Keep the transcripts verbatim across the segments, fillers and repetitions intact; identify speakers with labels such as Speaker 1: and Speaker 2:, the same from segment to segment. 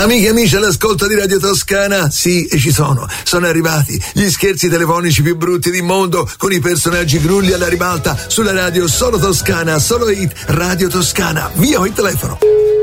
Speaker 1: Amiche e amici all'ascolto di Radio Toscana, sì, e ci sono, sono arrivati gli scherzi telefonici più brutti del mondo con i personaggi grulli alla ribalta sulla radio solo Toscana, solo hit, Radio Toscana, via il telefono.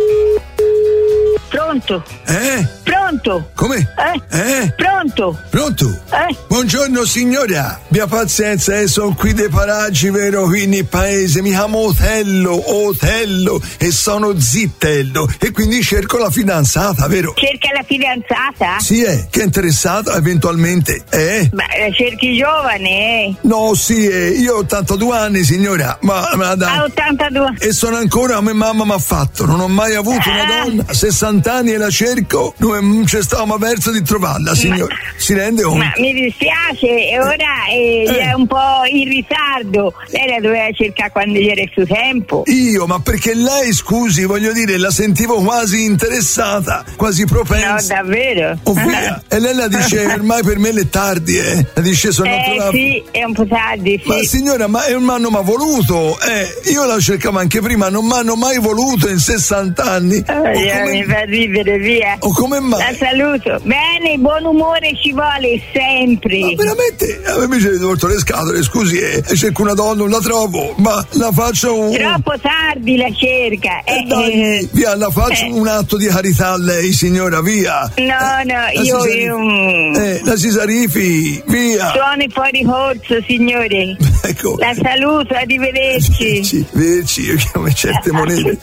Speaker 2: Pronto?
Speaker 1: Eh?
Speaker 2: Pronto?
Speaker 1: Come?
Speaker 2: Eh?
Speaker 1: Eh?
Speaker 2: Pronto?
Speaker 1: Pronto?
Speaker 2: Eh?
Speaker 1: Buongiorno signora, abbia pazienza, eh, sono qui dei paraggi, vero, qui nel paese, mi chiamo Otello, Otello e sono zittello e quindi cerco la fidanzata, vero?
Speaker 2: Cerca la fidanzata?
Speaker 1: Sì, eh, che è interessata eventualmente, eh?
Speaker 2: Ma la cerchi giovane, eh?
Speaker 1: No, sì, eh, io ho ottantadue anni signora, ma, ma dai.
Speaker 2: Ha ottantadue.
Speaker 1: E sono ancora come mamma mi ha fatto, non ho mai avuto una
Speaker 2: Ah.
Speaker 1: donna, sessanta anni e la cerco, non c'è stato verso di trovarla, signora. Si rende conto?
Speaker 2: Ma mi dispiace, e ora eh,
Speaker 1: Eh.
Speaker 2: è un po' in ritardo. Lei la doveva cercare quando c'era il suo tempo.
Speaker 1: Io, ma perché lei, scusi, voglio dire, la sentivo quasi interessata, quasi
Speaker 2: No,
Speaker 1: propensa.
Speaker 2: davvero?
Speaker 1: Oh, via. E lei la dice, ormai per me le tardi, eh? La dice, sono
Speaker 2: Eh
Speaker 1: trovata...
Speaker 2: sì, è un po' tardi, sì.
Speaker 1: Ma signora, ma non mi hanno mai voluto, eh? Io la cercavo anche prima, non mi hanno mai voluto in sessanta anni.
Speaker 2: Oh,
Speaker 1: O
Speaker 2: io
Speaker 1: come-
Speaker 2: mi fa ridere, via.
Speaker 1: O come mai?
Speaker 2: La saluto. Bene, buon umore ci vuole sempre.
Speaker 1: Ma veramente, a me mi c'è torto le scatole, scusi, eh, cerco una donna, non la trovo, ma la faccio un...
Speaker 2: Troppo tardi la cerca.
Speaker 1: Eh,
Speaker 2: Eh,
Speaker 1: dai,
Speaker 2: eh.
Speaker 1: via, la faccio
Speaker 2: eh.
Speaker 1: un atto di carità a lei, signora, via.
Speaker 2: No, no,
Speaker 1: La
Speaker 2: io,
Speaker 1: Sisari-
Speaker 2: io mm,
Speaker 1: Eh, la Sisarifi, via.
Speaker 2: sono fuori corso, signore.
Speaker 1: Ecco.
Speaker 2: La saluto, arrivederci.
Speaker 1: Sì, vederci, io chiamo certe monete.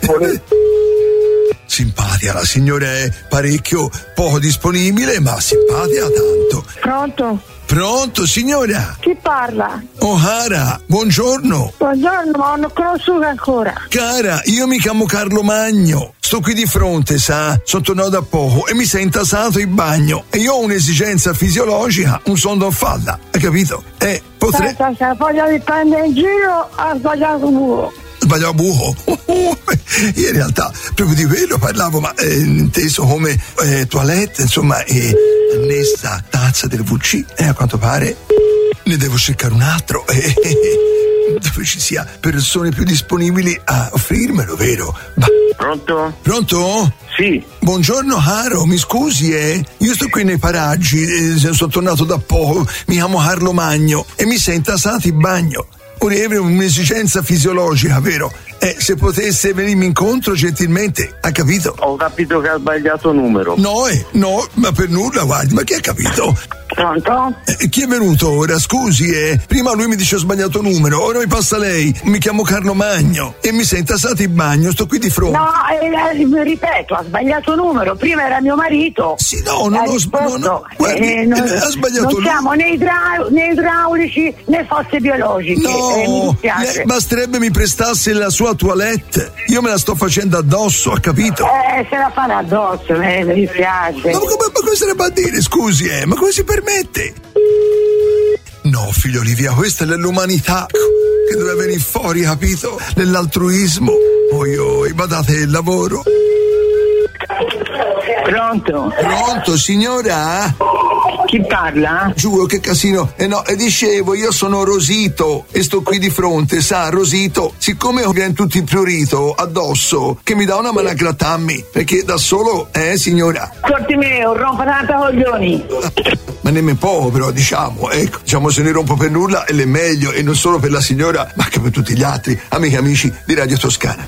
Speaker 1: Simpatica, la signora è parecchio poco disponibile, ma simpatica tanto.
Speaker 3: Pronto?
Speaker 1: Pronto, signora?
Speaker 3: Chi parla?
Speaker 1: O'Hara, buongiorno.
Speaker 3: Buongiorno, ma non ho conosciuto ancora.
Speaker 1: Cara, io mi chiamo Carlo Magno, sto qui di fronte, sa, sono tornato da poco e mi sei intasato in bagno e io ho un'esigenza fisiologica, un sonno a falla, hai capito? E potrei...
Speaker 3: Aspetta, se voglia di prendere in giro, ha sbagliato muro.
Speaker 1: Sbagliavo buco. Io in realtà proprio di quello parlavo, ma eh, inteso come eh, toilette, insomma, e annessa tazza del vu ci, e a quanto pare ne devo cercare un altro. eh, dove ci sia persone più disponibili a offrirmelo, vero? Ma...
Speaker 4: Pronto?
Speaker 1: Pronto?
Speaker 4: Sì.
Speaker 1: Buongiorno caro, mi scusi eh, io sto qui nei paraggi, eh, sono tornato da poco, mi chiamo Carlo Magno e mi sei intasato in bagno. Vorrei avere un'esigenza fisiologica, vero? Eh, se potesse venirmi incontro gentilmente, ha capito?
Speaker 4: Ho capito che ha sbagliato numero.
Speaker 1: No, eh, no, ma per nulla, guardi, ma chi ha capito?
Speaker 3: Pronto?
Speaker 1: Eh, chi è venuto ora? Scusi, eh. Prima lui mi dice ho sbagliato numero, ora mi passa lei. Mi chiamo Carlo Magno e mi sei intasato in bagno, sto qui di fronte.
Speaker 3: No, eh, eh, ripeto, ha sbagliato numero. Prima era mio marito.
Speaker 1: Sì, no, non
Speaker 3: Ha
Speaker 1: ho sbagliato.
Speaker 3: risposto,
Speaker 1: No, guardi,
Speaker 3: eh, non,
Speaker 1: eh, ha sbagliato
Speaker 3: non
Speaker 1: lui.
Speaker 3: siamo né, idra- né idraulici né fosse biologiche.
Speaker 1: No,
Speaker 3: eh, mi dispiace.
Speaker 1: lei basterebbe mi prestasse la sua toilette. Io me la sto facendo addosso, ha capito?
Speaker 3: Eh, se la fanno addosso, eh, mi dispiace.
Speaker 1: Ma come, ma come sarebbe a dire, scusi, eh? Ma come si permette? No, figlio Olivia, questa è l'umanità che deve venire fuori, capito? Nell'altruismo. Oi, oi, badate il lavoro.
Speaker 2: Pronto?
Speaker 1: Pronto, signora?
Speaker 2: Chi parla?
Speaker 1: Giuro, che casino. Eh no, e dicevo, io sono Rosito e sto qui di fronte, sa, Rosito. Siccome viene tutto il prurito addosso, che mi dà una mano a grattarmi, perché da solo, eh, signora?
Speaker 2: Corti me, un rompatanta coglioni.
Speaker 1: Ma nemmeno poco, però, diciamo, ecco, diciamo, se ne rompo per nulla e l'è meglio, e non solo per la signora, ma anche per tutti gli altri, amiche e amici di Radio Toscana.